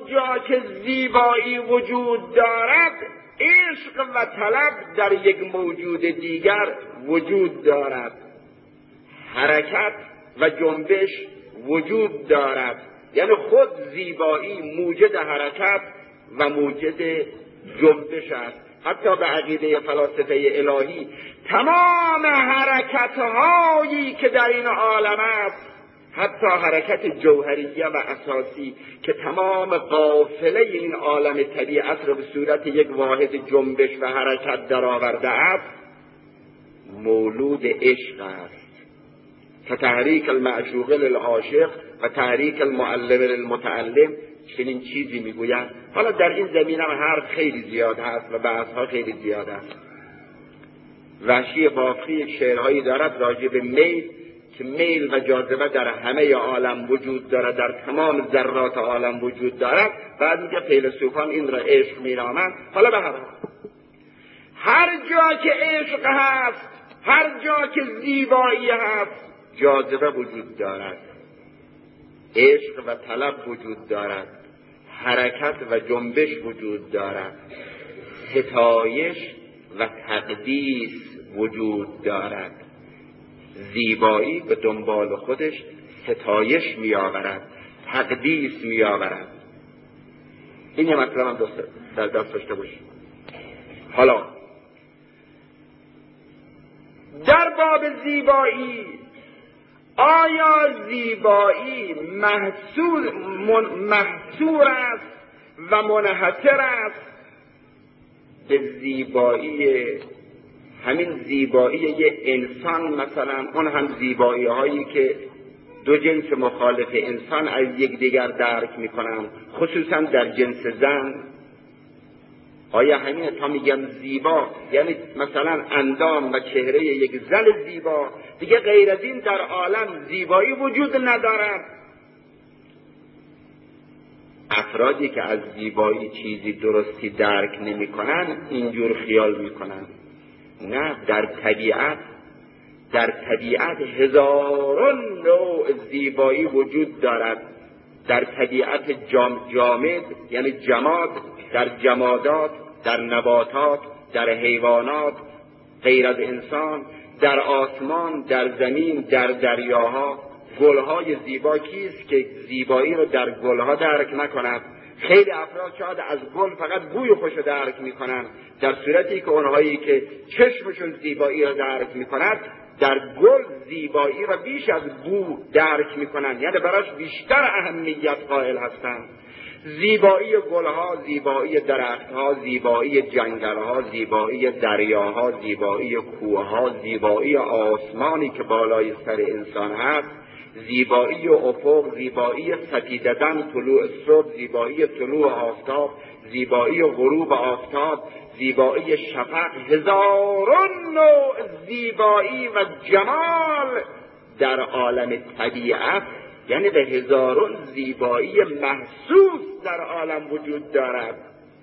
جا که زیبایی وجود دارد، عشق و طلب در یک موجود دیگر وجود دارد. حرکت و جنبش وجود دارد، یعنی خود زیبایی موجد حرکت و موجد جنبش است. حتی به عقیده فلاسفه الهی تمام حرکت‌هایی که در این عالم است، حتی حرکت جوهریه و اساسی که تمام قافله این عالم طبیعت را به صورت یک واحد جنبش و حرکت درآورده است، مولود عشق است. فتحریک المعشوق للعاشق و تحریک المعلم للمتعلم، چنین چیزی میگویند. حالا در این زمینه هم حرف خیلی زیاد هست و بحث‌ها خیلی زیاد است. وحشی بافقی یک شعرهایی دارد راجع به میل، که میل و جاذبه در همه عالم وجود دارد، در تمام ذرات عالم وجود دارد. بعد میگه فیلسوفان این را عشق مینامند. حالا به هر جا که عشق هست، هر جا که زیبایی هست، جاذبه وجود دارد، عشق و طلب وجود دارد، حرکت و جنبش وجود دارد، ستایش و تقدیس وجود دارد. زیبایی به دنبال خودش ستایش میآورد، تقدیس میآورد. این یه مطلب هم در دست داشته باشید. حالا در باب زیبایی، آیا زیبایی محصور است و منحصر است به زیبایی، همین زیبایی یه انسان مثلا، اون هم زیبایی هایی که دو جنس مخالف انسان از یکدیگر درک میکنن، خصوصا در جنس زن؟ آیا همین تا میگم زیبا یعنی مثلا اندام و چهره یک زن زیبا، دیگه غیر از این در عالم زیبایی وجود ندارد؟ افرادی که از زیبایی چیزی درستی درک نمیکنن اینجور خیال میکنن. نه، در طبیعت هزاران نوع زیبایی وجود دارد. در طبیعت جامد یعنی جماد، در جمادات، در نباتات، در حیوانات غیر از انسان، در آسمان، در زمین، در دریاها. گلهای زیبا کیست که زیبایی رو در گلها درک نکند؟ خیلی افراد شاید از گل فقط بوی خوش رو درک میکنن، در صورتی که اونهایی که چشمشون زیبایی رو درک میکند در گل زیبایی رو بیش از بو درک میکنن، یعنی براش بیشتر اهمیت قائل هستند. زیبایی گلها، زیبایی درختها، زیبایی جنگلها، زیبایی دریاها، زیبایی کوهها، زیبایی آسمانی که بالای سر انسان هست، زیبایی افق، زیبایی سپیددن طلوع صبح، زیبایی طلوع آفتاب، زیبایی غروب آفتاب، زیبایی شفق، هزاران نوع زیبایی و جمال در عالم طبیعت، یعنی به هزاران زیبایی محسوس در عالم وجود دارد.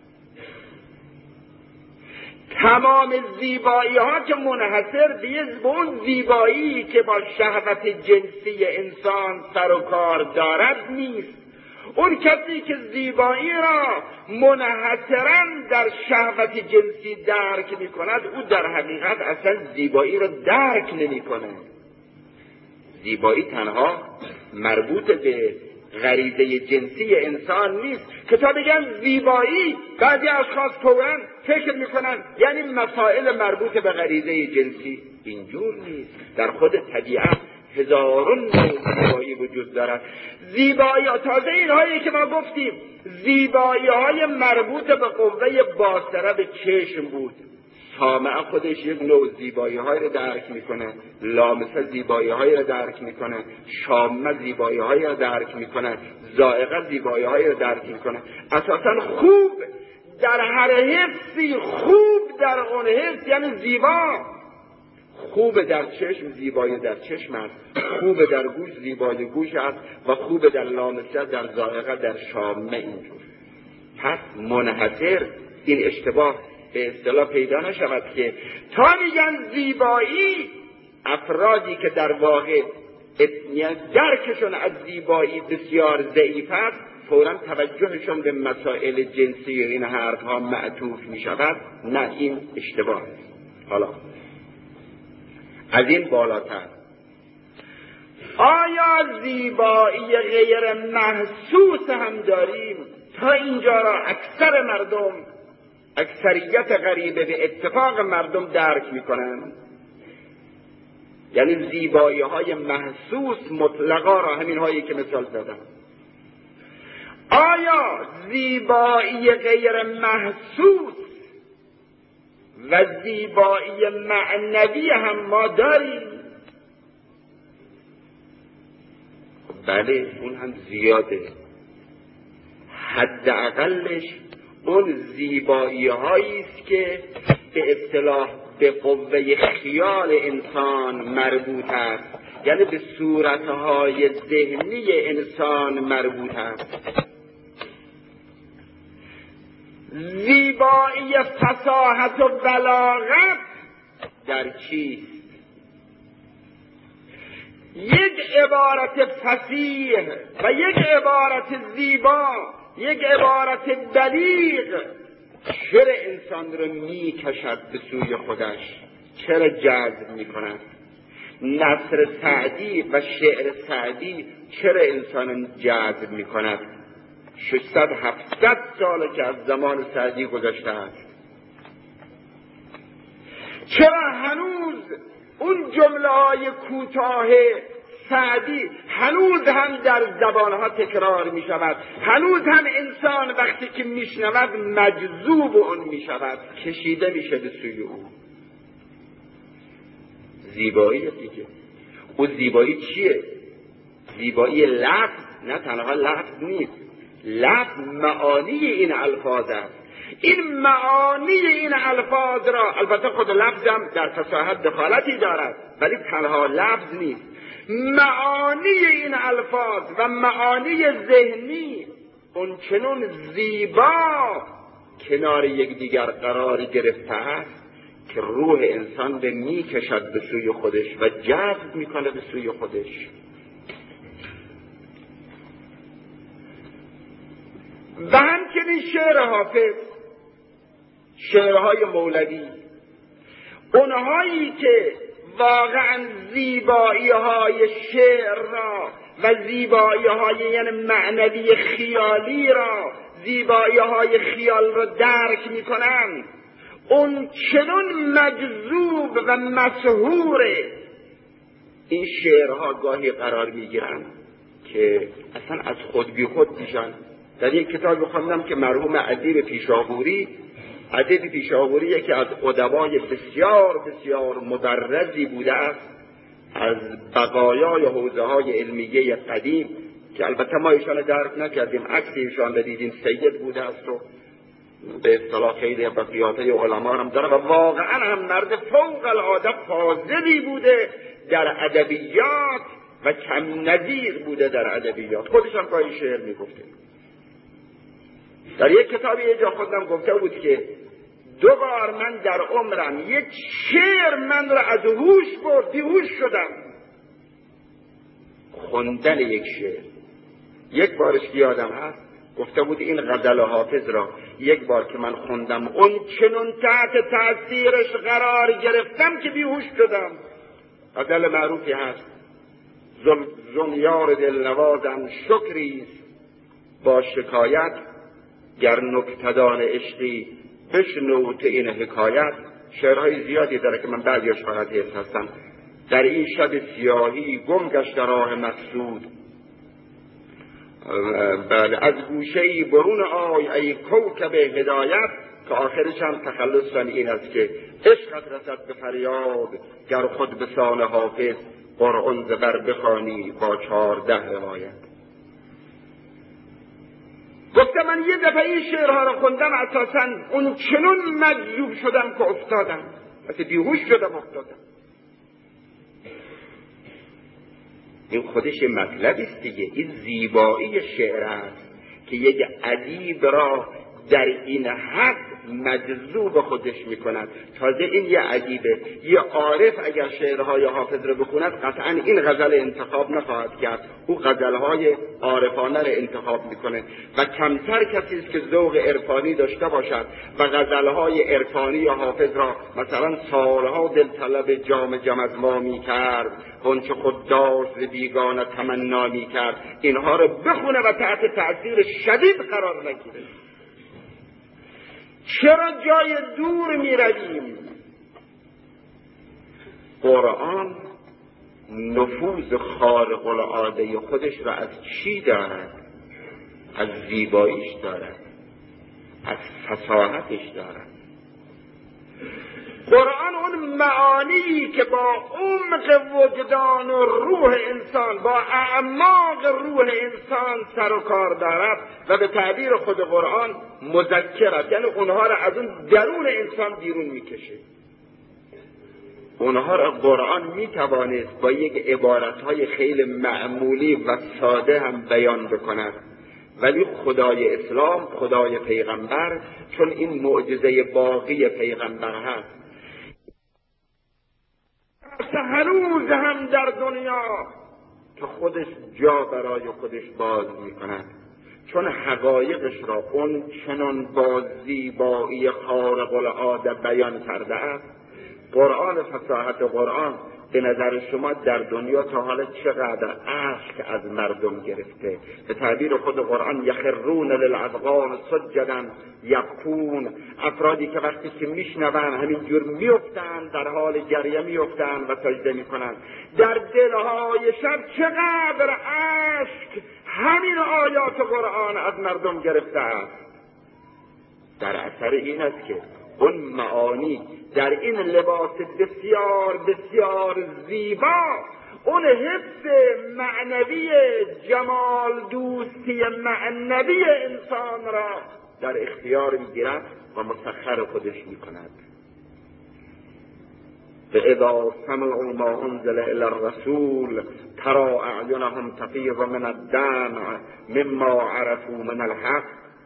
تمام زیبایی ها که منحصر به اون زیبایی که با شهوت جنسی انسان سر و کار دارد نیست. اون کسی که زیبایی را منحصراً در شهوت جنسی درک می کند، او در حقیقت اصلا زیبایی را درک نمی کند. زیبایی تنها مربوط به غریزه جنسی انسان نیست که تا بگن زیبایی بعضی اشخاص فوراً فکر میکنن یعنی مسائل مربوط به غریزه جنسی. اینجور نیست. در خود طبیعت هزاران نوع زیبایی وجود دارد. زیبایی تازه اینهایی که ما گفتیم زیبایی های مربوط به قوه باصره به چشم بود. سامعه خودش یک نوع زیبایی های رو درک میکنه، لامسه زیبایی های رو درک میکنه، شامه زیبایی های رو درک میکنه، ذائقه زیبایی های رو درک میکنه. اساسا خوب در هر حسی، خوب در اون حس یعنی زیبا. خوب در چشم زیبایی در چشم است، خوب در گوش زیبایی گوش است و خوب در لامسه، در ذائقه، در شامه. اینجور پس منحصر این اشتباه به اصطلاح پیدا نشود که تا میگن زیبایی، افرادی که در واقع درکشون از زیبایی بسیار ضعیف است فوراً توجهشون به مسائل جنسی این حرفها معطوف می شود. نه، این اشتباه است. حالا از این بالاتر، آیا زیبایی غیر محسوس هم داریم؟ تا اینجا را اکثر مردم، اکثریت غریبه به اتفاق مردم درک میکنن. یعنی زیبایی های محسوس مطلقا را، همین هایی که مثال زدم. آیا زیبایی غیر محسوس و زیبایی معنوی هم ما داریم؟ بله، اون هم زیاده. حداقلش اون زیبایی هایی است که به اصطلاح به قوه خیال انسان مربوط است، یعنی به صورتهای ذهنی انسان مربوط است. زیبایی فصاحت و بلاغت در چیست؟ یک عبارت فصیح و یک عبارت زیبا، یک عبارت بلیغ چرا انسان رو می کشد به سوی خودش؟ چرا جذب می کند؟ نثر سعدی و شعر سعدی چرا انسان جذب می کند؟ 600-700 ساله که از زمان سعدی گذشته است. چرا هنوز اون جمله های کوتاه سعدی هنوز هم در زبانها تکرار می شود؟ هنوز هم انسان وقتی که می شنود مجذوب اون می شود، کشیده می شود سوی او. زیبایی دیگه. او زیبایی چیه؟ زیبایی لفظ، نه تنها لفظ نیست، لفظ معانی این الفاظ است. این معانی این الفاظ را، البته خود لفظ هم در فصاحت دخالتی دارد، ولی تنها لفظ نیست، معانی این الفاظ و معانی ذهنی اون چنون زیبا کنار یکدیگر قرار گرفته است که روح انسان به می کشد به سوی خودش و جذب میکنه به سوی خودش. و همچنین شعر حافظ، شعرهای مولوی، اونهایی که واقعا زیبایی های شعر را و زیبایی های یعنی معنوی خیالی را، زیبایی های خیال را درک می کنند، اون چنون مجذوب و مسحور این شعرها گاهی قرار می گیرند که اصلا از خود بی خود میشن. در یک کتاب خوندم که مرحوم ادیب پیشاپوری، ادیب پیشاپوری که از ادبای بسیار بسیار مبرزی بوده است، از بقایای حوزه های علمیه قدیم، که البته ما ایشان درک نکردیم، عکس ایشان دیدیم سید بوده است و به اصطلاح خیلی بقیاته علما هم داره و واقعا هم مرد فوق العاده فاضلی بوده در ادبیات و کم نظیر بوده در ادبیات. خودش هم گاهی شعر میگفته. در یک کتابی یه جا خودم گفته بود که 2 بار من در عمرم یک شعر من را از هوش برد، بیهوش شدم. خوندن یک شعر. یک بارش یادم هست گفته بود این غزل حافظ را یک بار که من خوندم اون چنون تحت تأثیرش قرار گرفتم که بیهوش شدم. غزل معروفی هست: زمیار دلنوازم شکریست با شکایت، گر نکتدان عشقی بشنو تو این حکایت. شعرهای زیادی داره که من بعضیاش فقط حفظ هستم. در این شب سیاهی گم گشت راه مقصود، بله از گوشه‌ای برون آی ای کوکب هدایت، که آخرش هم تخلص این است که عشقت رسد به فریاد، گر خود به سان حافظ قرآن زبر بخوانی با 14 روایت. گفتم من یه دفعه این شعرها رو خوندم، اساساً اون چنون مجذوب شدم که افتادم، مثل بیهوش شدم افتادم. این خودش مطلبی است دیگه. این زیبایی شعر است که یک ادیب را در این حد مجذوب خودش میکند. تازه این یه عجیبه، یه عارف اگر شعرهای حافظ رو بخوند قطعا این غزل انتخاب نخواهد کرد، او غزلهای عارفانه رو انتخاب میکنه و کمتر کسی است که ذوق عرفانی داشته باشد و غزلهای عرفانی حافظ را مثلا سالها دلطلب جام جم از ما میکرد، آنچه خود داشت بیگانه تمنا میکرد، اینها رو بخونه و تحت تأثیر شدید قرار نگیره. چرا جای دور می رویم؟ قرآن نفوذ خارق العاده خودش را از چی دارد؟ از زیباییش دارد، از فصاحتش دارد. قرآن اون معانی که با عمق وجدان و روح انسان، با اعماق روح انسان سر و کار دارد و به تعبیر خود قرآن مذکر است، یعنی اونها را از اون درون انسان بیرون میکشه. اونها را قرآن میتوانست با یک عبارتهای خیلی معمولی و ساده هم بیان بکند، ولی خدای اسلام، خدای پیغمبر، چون این معجزه باقی پیغمبر هست، هنوز هم در دنیا که خودش جا برای خودش باز میکند، چون حقایقش را اون چنان با زیبایی خارق العاده بیان کرده است. قرآن، فصاحت قرآن به نظر شما در دنیا تا حالا چقدر اشک از مردم گرفته؟ به تعبیر خود قرآن یخرون للاذقان سجدا یبکون، افرادی که وقتی که میشنوند همینجور میافتند، در حال گریه میافتند و سجده میکنند. در دلهای شب چقدر اشک همین آیات قرآن از مردم گرفته است. در اثر این است که اون معانی در این لباس بسیار بسیار زیبا، اون حفظ معنوی جمال دوستی معنوی انسان را در اختیار میگیرد و مسخر خودش میکند. فاذا سمعوا ما انزل الى الرسول ترى اعینهم تفیض من الدمع مما عرفوا من الحق.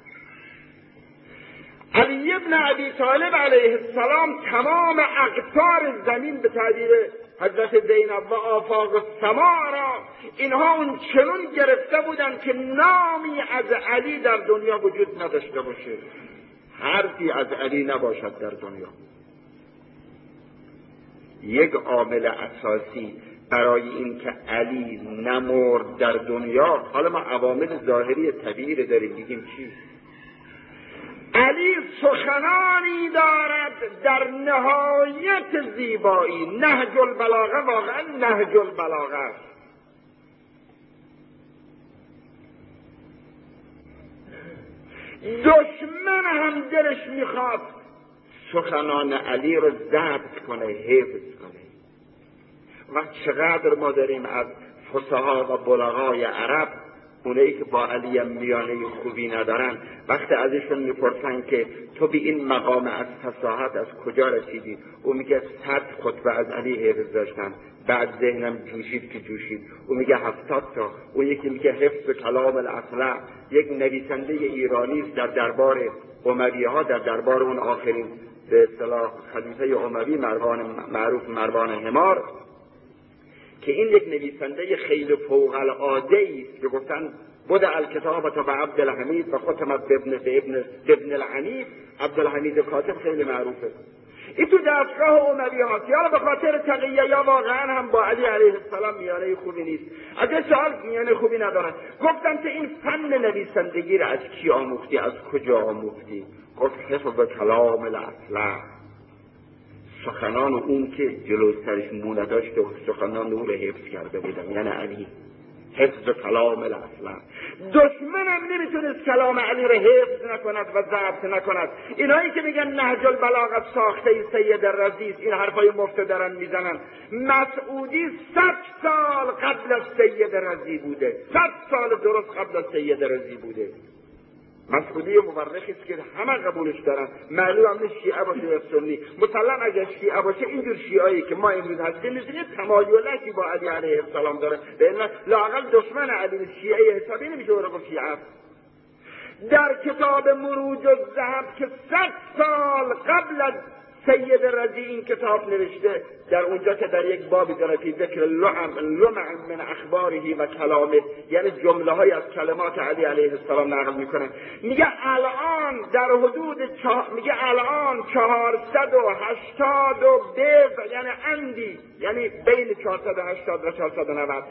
علی ابن ابی طالب علیه السلام تمام اقطار زمین به تعبیر حضرت زینب و آفاق السماء را اینها اون چنون گرفته بودند که نامی از علی در دنیا وجود نداشته باشه، حرفی از علی نباشد در دنیا. یک عامل اساسی برای این که علی نمرد در دنیا، حالا ما عوامل ظاهری طبیعی رو داریم، بگیم چی؟ علی سخنانی دارد در نهایت زیبایی، نهج البلاغه، واقعا نهج البلاغه است. دشمن هم دلش میخواد سخنان علی رو ضبط کنه، حفظ کنه. و چقدر ما داریم از فصحا و بلغای عرب، اونایی که با علی هم میانه خوبی ندارن، وقتی ازشون میپرسن که تو به این مقام از فصاحت از کجا رسیدی، او میگه 100 خطبه از علی حفظ داشتم، بعد ذهنم جوشید که جوشید. او میگه 70 تا. او یکی میگه حفظ کلام الاصلع، یک نویسنده ایرانی در دربار امویه ها، در دربار اون آخرین به اصطلاح خلیفه اموی معروف مروان حمار، که این یک نویسنده خیلی فوق العاده است که گفتن بود الکتابت و عبدالحمید و ختمت بابن العنیف. عبدالحمید کاتب خیلی معروفه. این تو دستگاه اموی هاست، یا به خاطر تقیه یا واقعا هم با علی علیه السلام میانه خوبی نیست. از این سوال میانه خوبی ندارن. گفتن که این فن نویسندگی را از کی آموختی، از کجا آموختی؟ گفت حفظ کلام الاصلع، سخنان اون که جلو سرش مونه داشت و سخنان اون رو حفظ کرده بودن، یعنی علی. حفظ کلام الاصلع. دشمنم نمیتونست کلام علی رو حفظ نکند و ضبط نکند. اینایی که میگن نهج البلاغه ساخته سید رضی است، این حرفای مفت دارن میزنن. مسعودی 100 سال قبل از سید رضی بوده، 100 سال درست قبل از سید رضی بوده. مسعودی مورخی است که همه قبولش دارن، معلوم هم نیست شیعه باشه یا سنی. مثلا اگر شیعه باشه اینجور شیعه‌ای که ما امروز هستیم می‌بینید تمایلاتی با علی علیه السلام داره، به این لااقل دشمن علی شیعه حسابی نمیشه رو گفت شیعه. در کتاب مروج الذهب که 100 سال قبل از سید رضی این کتاب نوشته، در اونجا که در یک بابی داره فی ذکر لمع من اخباره و کلامه، یعنی جمله های از کلمات علی علیه السلام نقل میکنه، میگه الان در حدود الان 480 یعنی اندی، یعنی بین 480 و 490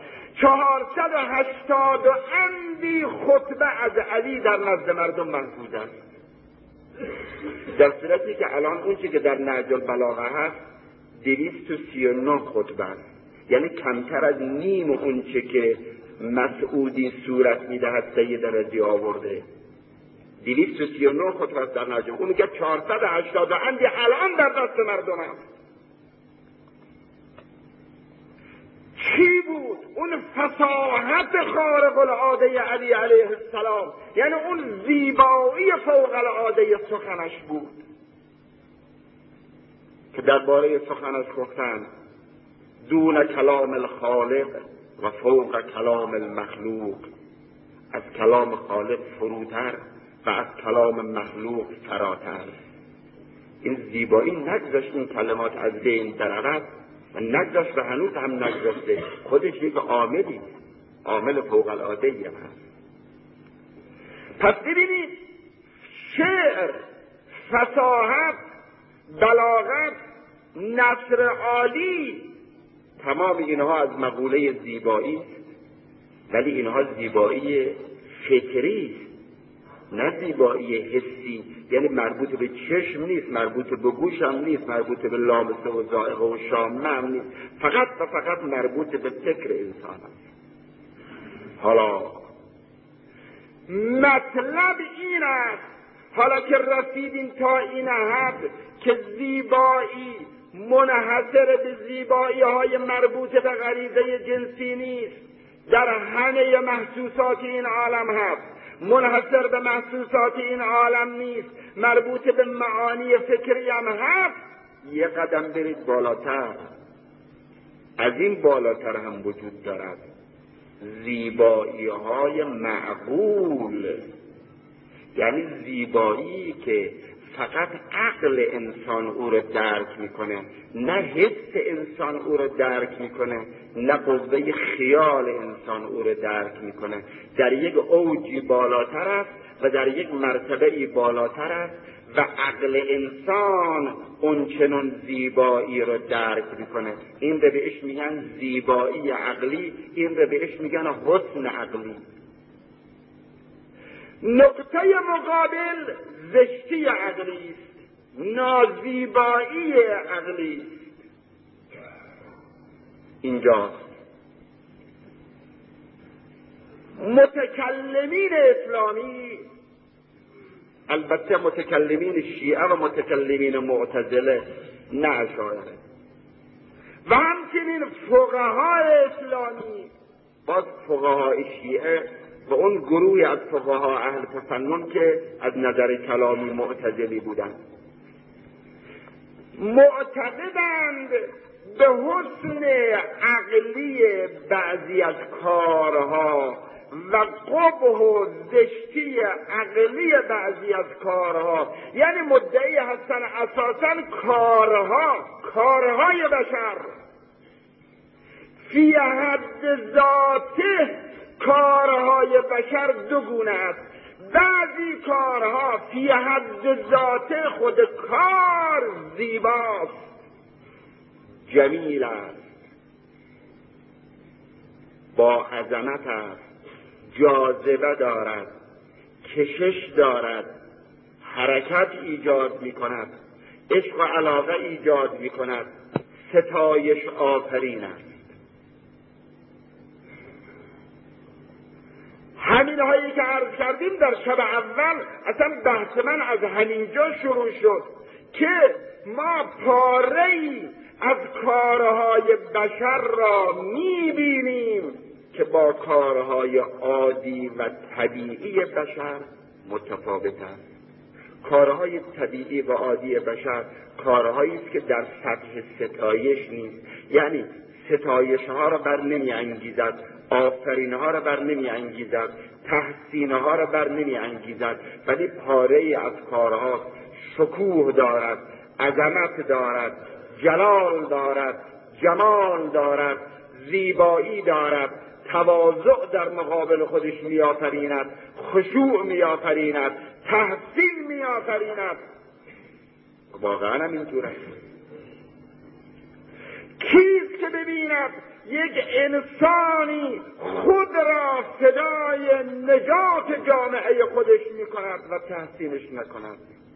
480 اندی خطبه از علی در نزد مردم محفوظ است. در صورتی که الان اون چی که در نهج البلاغه هست 239 خطبه است، یعنی کمتر از نیم اون چی که مسعودی صورت میدهد سید رضی آورده. 239 خطبه است در نهج. اون میگه 480 اندی الان در دست مردم هست. چی بود؟ اون فصاحت خارق العاده علی علیه السلام، یعنی اون زیبایی فوق العاده سخنش بود که درباره سخنش گفتن دون کلام الخالق و فوق کلام المخلوق، از کلام خالق فروتر و از کلام مخلوق فراتر. این زیبایی نگذاشت این کلمات از بین درود و نگذاشت و هنوز هم نگذاشته. خودش یک عامل فوق العاده ای هم هست. پس ببینید شعر، فصاحت، بلاغت، نثر عالی، تمام اینها از مقوله زیبایی است، ولی اینها زیبایی فکری است، نه زیبایی حسی، یعنی مربوط به چشم نیست، مربوط به گوش هم نیست، مربوط به لامسه و ذائقه و شامه هم نیست، فقط و فقط مربوط به فکر انسان است. حالا مطلب این است، حالا که رسیدیم تا این حد که زیبایی منحصر به زیبایی های مربوط به غریزه جنسی نیست، در همه محسوسات این عالم هست، منحصر به محسوسات این عالم نیست، مربوط به معانی فکری هم هست. یه قدم برید بالاتر، از این بالاتر هم وجود دارد زیبایی های معقول، یعنی زیبایی که فقط عقل انسان او رو درک میکنه، نه حس انسان او رو درک میکنه، نه قوه خیال انسان او رو درک میکنه. در یک اوجی بالاتر است و در یک مرتبه‌ای بالاتر است و عقل انسان اون چنون زیبایی رو درک میکنه. این رو بهش میگن زیبایی عقلی، این رو بهش میگن حسن عقلی. نقطه مقابل زشتی عقلی است، نازیبایی عقلی است. اینجاست متکلمین اسلامی، البته متکلمین شیعه و متکلمین معتزله، نه اشاعره، و همچنین فقهای اسلامی، باز فقهای شیعه و اون گروهی از فقها اهل تفنن که از نظر کلامی معتزلی بودند، معتقدند به حسن عقلی بعضی از کارها و قبح و زشتی عقلی بعضی از کارها، یعنی مدعی هستن اساساً کارهای بشر فی حد ذاته، کارهای بشر دو گونه است. بعضی کارها فی حد ذاته خود کار زیباست، جمیل است، با عظمت است، جاذبه دارد، کشش دارد، حرکت ایجاد می کند، عشق و علاقه ایجاد می کند، ستایش آفرین است. همین هایی که عرض کردیم در شب اول، اصلا بحث من از همینجا شروع شد که ما پاره‌ای از کارهای بشر را می‌بینیم که با کارهای عادی و طبیعی بشر متفاوت است. کارهای طبیعی و عادی بشر کارهایی است که در سطح ستایش نیست، یعنی ستایش ها را بر نمی انگیزد، آفرینها را بر نمی انگیزد، تحسینها را بر نمی انگیزد، ولی پاره از کارها شکوه دارد، عظمت دارد، جلال دارد، جمال دارد، زیبایی دارد، تواضع در مقابل خودش میآفریند، خشوع میآفریند، تحسین میآفریند. واقعا هم اینطور است. کیست که ببیند یک انسانی خود را فدای نجات جامعه خودش میکند و تحسینش نکند؟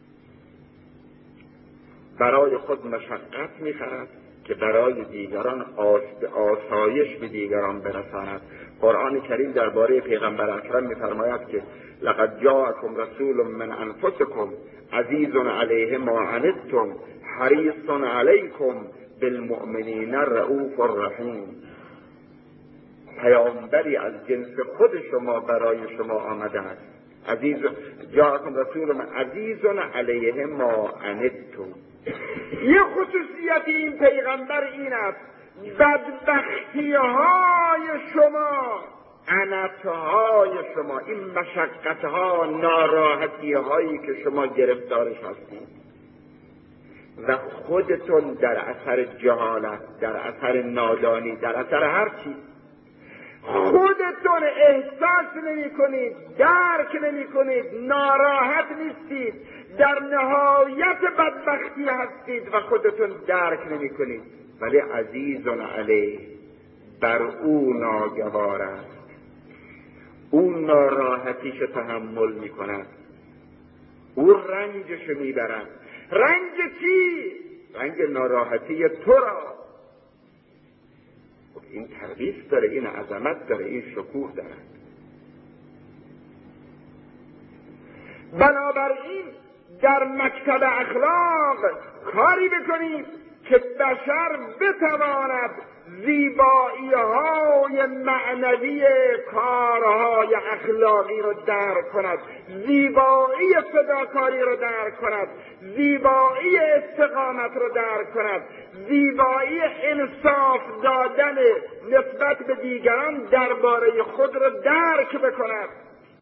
برای خود مشقت میخرد که برای دیگران آسایش به دیگران برساند. قرآن کریم درباره پیغمبر اکرم میفرماید که لقد جاءکم رسول من انفسکم عزیز علیه ما عنتم حریص علیکم بالمؤمنین رؤوف رحیم. پیامبری از جنس خود شما برای شما آمده است. عزیز جاءکم رسول من عزیز علیه ما عنتم. یه خصوصیت این پیغمبر این است: بدبختی های شما، عنتهای شما، این مشقت ها، ناراحتی هایی که شما گرفتارش هستید و خودتون در اثر جهالت، در اثر نادانی، در اثر هر چیز خودتون احساس نمی کنید، درک نمی کنید، ناراحت نیستید، در نهایت بدبختی هستید و خودتون درک نمی کنید، ولی عزیز علیه، بر او ناگوار است، او ناراحتیش تحمل می کند، او رنجش می برد. رنج چی؟ رنج ناراحتی تو را. این تربیت داره، این عظمت داره، این شکوه داره. بنابراین در مکتب اخلاق کاری بکنید که بشر بتواند زیبایی‌های معنوی کارهای اخلاقی رو درک کند، زیبایی فداکاری رو درک کند، زیبایی استقامت رو درک کند، زیبایی انصاف دادن نسبت به دیگران درباره خود رو درک بکند.